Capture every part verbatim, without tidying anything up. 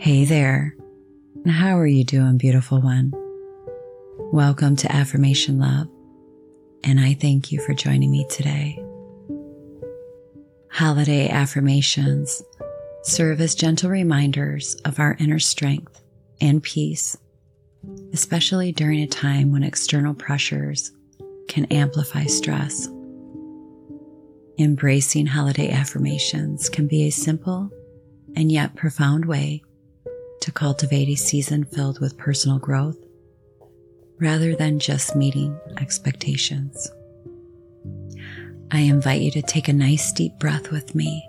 Hey there. How are you doing, beautiful one? Welcome to Affirmation Love, and I thank you for joining me today. Holiday affirmations serve as gentle reminders of our inner strength and peace, especially during a time when external pressures can amplify stress. Embracing holiday affirmations can be a simple and yet profound way to cultivate a season filled with personal growth rather than just meeting expectations. I invite you to take a nice deep breath with me.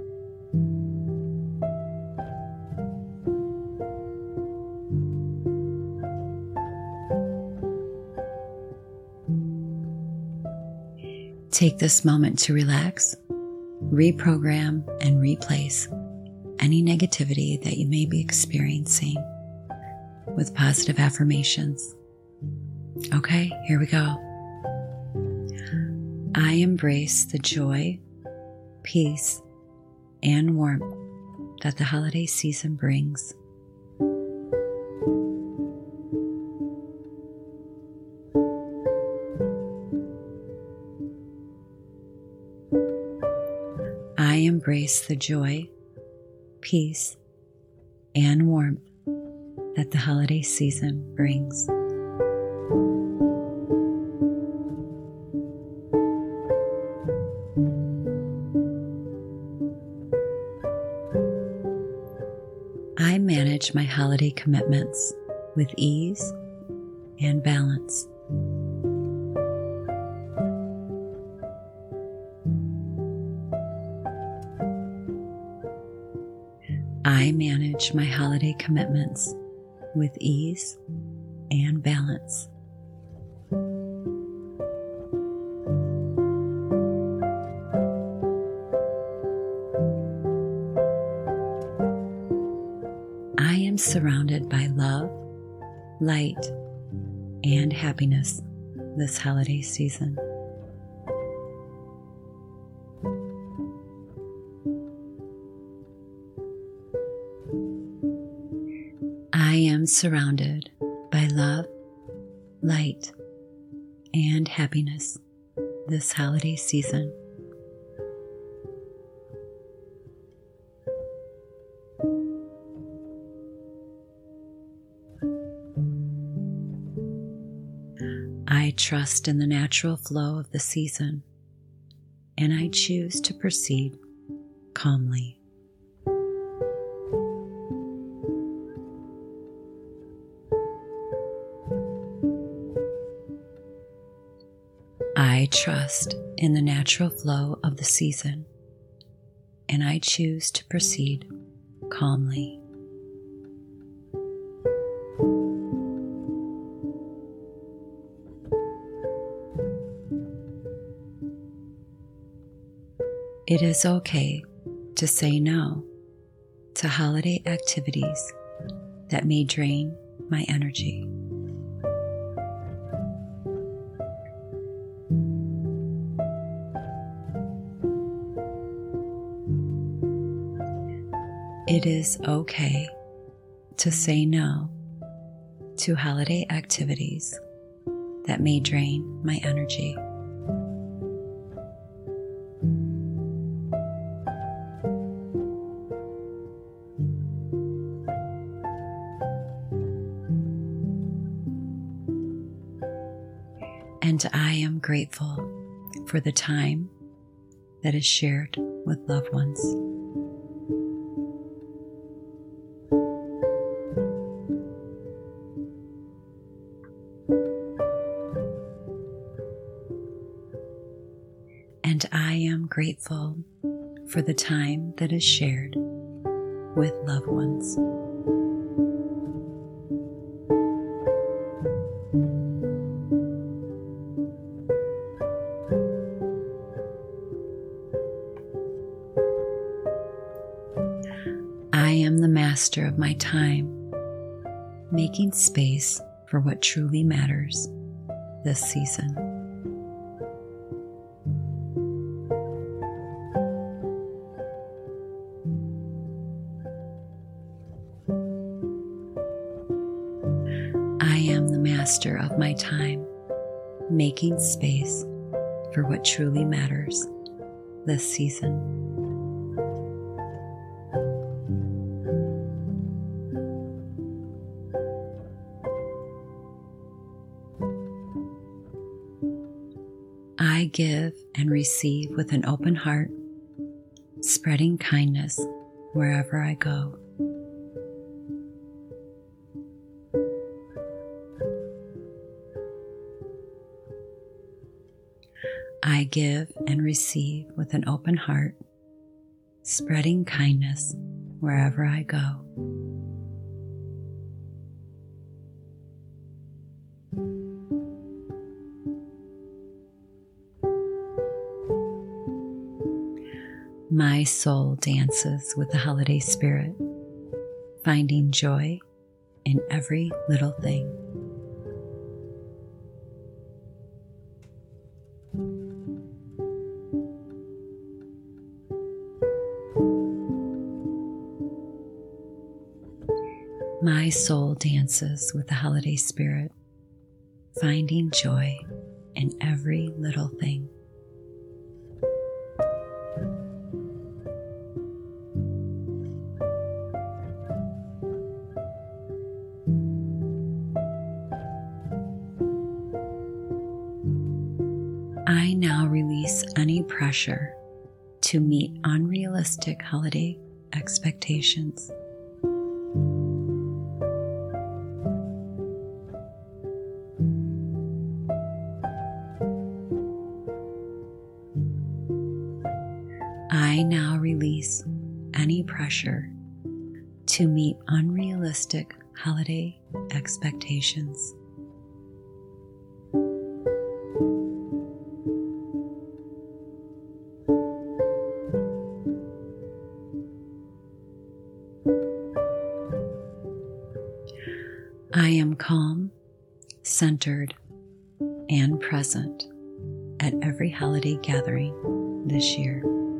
Take this moment to relax, reprogram, and replace any negativity that you may be experiencing with positive affirmations. Okay, here we go. I embrace the joy, peace, and warmth that the holiday season brings. I embrace the joy, peace, and warmth that the holiday season brings. I manage my holiday commitments with ease and balance. I manage my holiday commitments with ease and balance. I am surrounded by love, light, and happiness this holiday season. I am surrounded by love, light, and happiness this holiday season. I trust in the natural flow of the season, and I choose to proceed calmly. I trust in the natural flow of the season, and I choose to proceed calmly. It is okay to say no to holiday activities that may drain my energy. It is okay to say no to holiday activities that may drain my energy. And I am grateful for the time that is shared with loved ones. And I am grateful for the time that is shared with loved ones. I am the master of my time, making space for what truly matters this season. master of my time, making space for what truly matters this season. I give and receive with an open heart, spreading kindness wherever I go. I give and receive with an open heart, spreading kindness wherever I go. My soul dances with the holiday spirit, finding joy in every little thing. My soul dances with the holiday spirit, finding joy in every little thing. I now release any pressure to meet unrealistic holiday expectations. I now release any pressure to meet unrealistic holiday expectations. I am calm, centered, and present at every holiday gathering this year.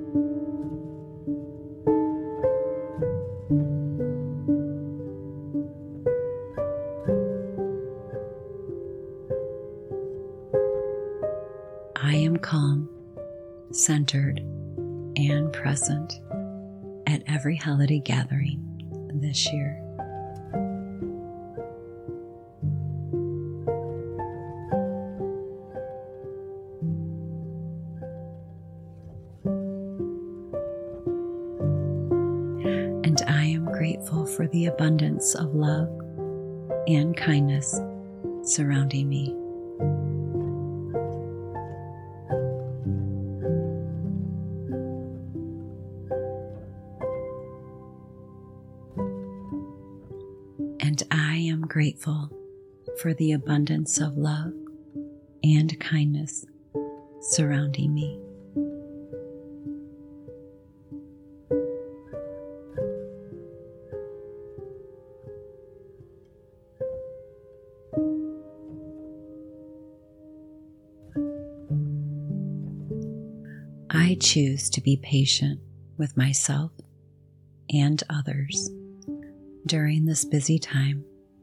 I am calm, centered, and present at every holiday gathering this year. And I am grateful for the abundance of love and kindness surrounding me. And I am grateful for the abundance of love and kindness surrounding me. I choose to be patient with myself and others during this busy time.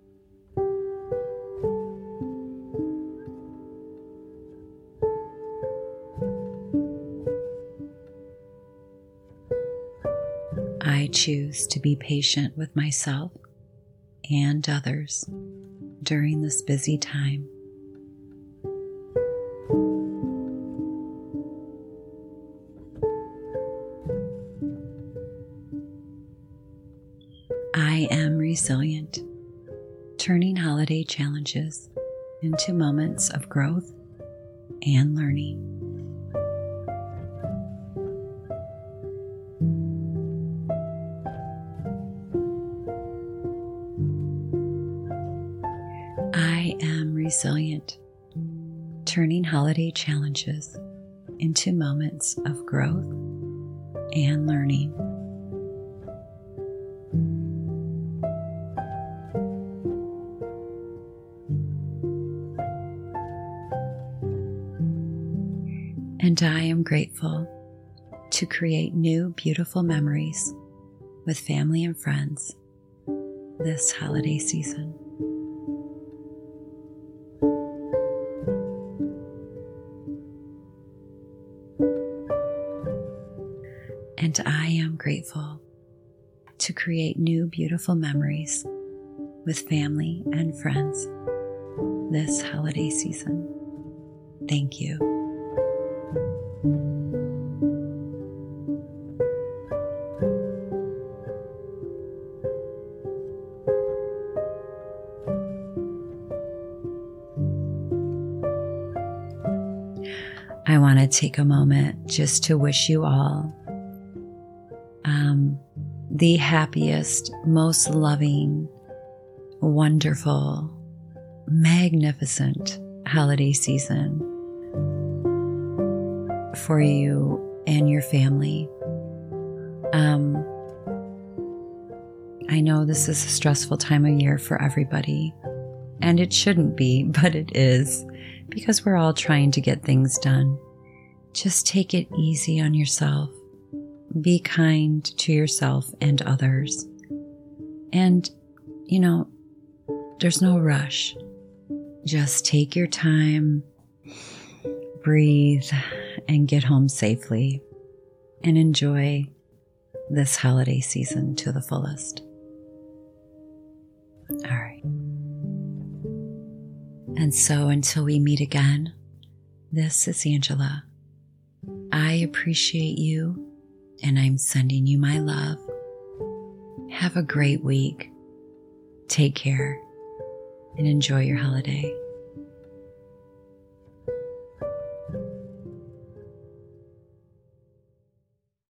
I choose to be patient with myself and others during this busy time. I am resilient, turning holiday challenges into moments of growth and learning. I am resilient, turning holiday challenges into moments of growth and learning. And I am grateful to create new, beautiful memories with family and friends this holiday season. grateful to create new beautiful memories with family and friends this holiday season. Thank you. I want to take a moment just to wish you all um, the happiest, most loving, wonderful, magnificent holiday season for you and your family. Um, I know this is a stressful time of year for everybody, and it shouldn't be, but it is, because we're all trying to get things done. Just take it easy on yourself. Be kind to yourself and others. And, you know, there's no rush. Just take your time, breathe, and get home safely, and enjoy this holiday season to the fullest. All right. And so until we meet again, this is Angela. I appreciate you, and I'm sending you my love. Have a great week. Take care and enjoy your holiday.